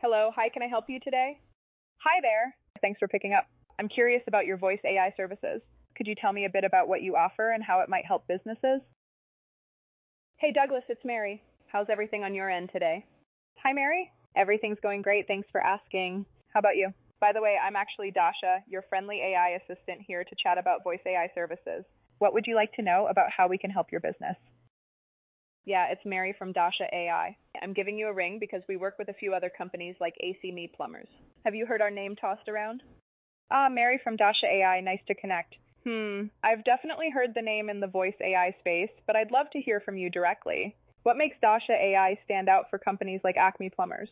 Hello, hi, can I help you today? Hi there. Thanks for picking up. I'm curious about your voice AI services. Could you tell me a bit about what you offer and how it might help businesses? Hey, Douglas, it's Mary. How's everything on your end today? Hi, Mary. Everything's going great. Thanks for asking. How about you? By the way, I'm actually Dasha, your friendly AI assistant here to chat about voice AI services. What would you like to know about how we can help your business? Yeah, it's Mary from Dasha AI. I'm giving you a ring because we work with a few other companies like AC Me Plumbers. Have you heard our name tossed around? Mary from Dasha AI, nice to connect. I've definitely heard the name in the voice AI space, but I'd love to hear from you directly. What makes Dasha AI stand out for companies like Acme Plumbers?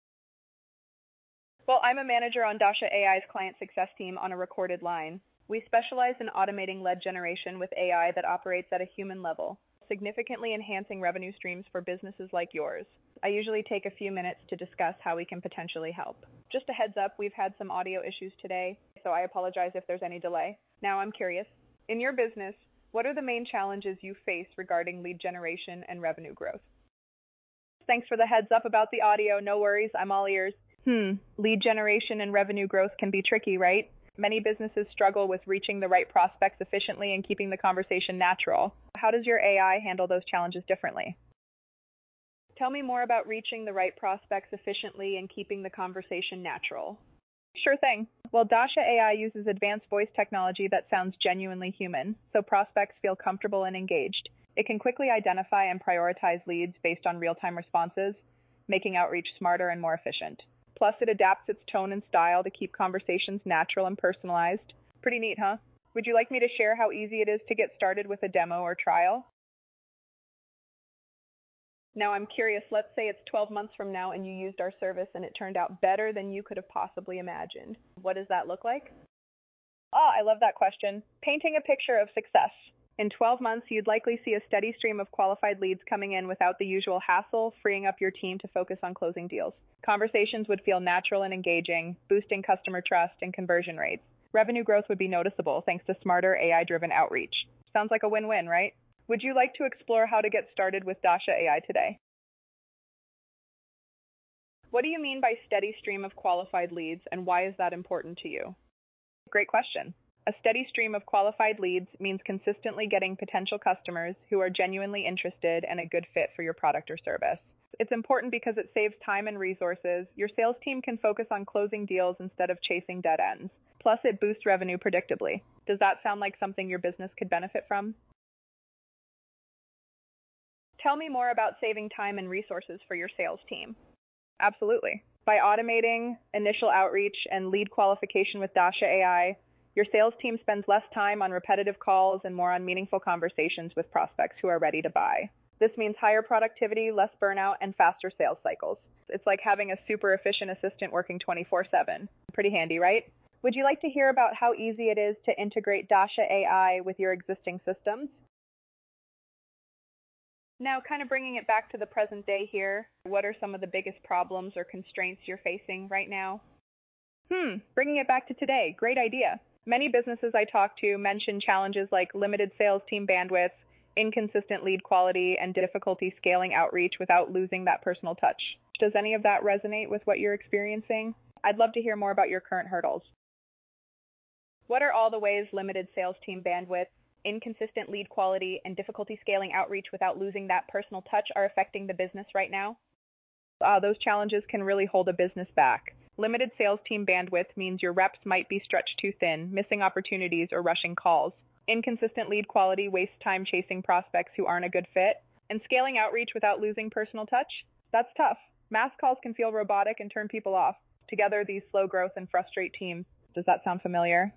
Well, I'm a manager on Dasha AI's client success team on a recorded line. We specialize in automating lead generation with AI that operates at a human level, significantly enhancing revenue streams for businesses like yours. I usually take a few minutes to discuss how we can potentially help. Just a heads up, we've had some audio issues today, so I apologize if there's any delay. Now I'm curious, in your business, what are the main challenges you face regarding lead generation and revenue growth? Thanks for the heads up about the audio. No worries, I'm all ears. Lead generation and revenue growth can be tricky, right? Many businesses struggle with reaching the right prospects efficiently and keeping the conversation natural. How does your AI handle those challenges differently? Tell me more about reaching the right prospects efficiently and keeping the conversation natural. Sure thing. Well, Dasha AI uses advanced voice technology that sounds genuinely human, so prospects feel comfortable and engaged. It can quickly identify and prioritize leads based on real-time responses, making outreach smarter and more efficient. Plus, it adapts its tone and style to keep conversations natural and personalized. Pretty neat, huh? Would you like me to share how easy it is to get started with a demo or trial? Now, I'm curious, let's say it's 12 months from now and you used our service and it turned out better than you could have possibly imagined. What does that look like? I love that question. Painting a picture of success. In 12 months, you'd likely see a steady stream of qualified leads coming in without the usual hassle, freeing up your team to focus on closing deals. Conversations would feel natural and engaging, boosting customer trust and conversion rates. Revenue growth would be noticeable thanks to smarter AI-driven outreach. Sounds like a win-win, right? Would you like to explore how to get started with Dasha AI today? What do you mean by steady stream of qualified leads, and why is that important to you? Great question. A steady stream of qualified leads means consistently getting potential customers who are genuinely interested and a good fit for your product or service. It's important because it saves time and resources. Your sales team can focus on closing deals instead of chasing dead ends. Plus, it boosts revenue predictably. Does that sound like something your business could benefit from? Tell me more about saving time and resources for your sales team. Absolutely. By automating initial outreach and lead qualification with Dasha AI, your sales team spends less time on repetitive calls and more on meaningful conversations with prospects who are ready to buy. This means higher productivity, less burnout, and faster sales cycles. It's like having a super efficient assistant working 24/7. Pretty handy, right? Would you like to hear about how easy it is to integrate Dasha AI with your existing systems? Now, kind of bringing it back to the present day here, what are some of the biggest problems or constraints you're facing right now? Bringing it back to today, great idea. Many businesses I talk to mention challenges like limited sales team bandwidth, inconsistent lead quality, and difficulty scaling outreach without losing that personal touch. Does any of that resonate with what you're experiencing? I'd love to hear more about your current hurdles. What are all the ways limited sales team bandwidth, inconsistent lead quality, and difficulty scaling outreach without losing that personal touch are affecting the business right now? Those challenges can really hold a business back. Limited sales team bandwidth means your reps might be stretched too thin, missing opportunities or rushing calls. Inconsistent lead quality wastes time chasing prospects who aren't a good fit. And scaling outreach without losing personal touch? That's tough. Mass calls can feel robotic and turn people off. Together, these slow growth and frustrate teams. Does that sound familiar?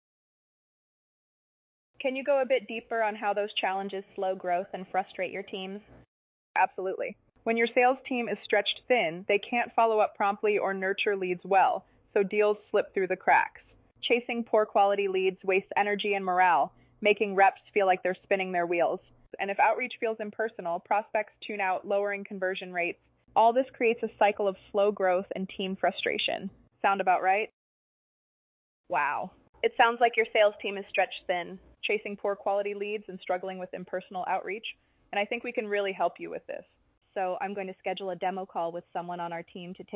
Can you go a bit deeper on how those challenges slow growth and frustrate your teams? Absolutely. When your sales team is stretched thin, they can't follow up promptly or nurture leads well, so deals slip through the cracks. Chasing poor quality leads wastes energy and morale, making reps feel like they're spinning their wheels. And if outreach feels impersonal, prospects tune out, lowering conversion rates. All this creates a cycle of slow growth and team frustration. Sound about right? Wow. It sounds like your sales team is stretched thin, chasing poor quality leads and struggling with impersonal outreach, and I think we can really help you with this. So I'm going to schedule a demo call with someone on our team to take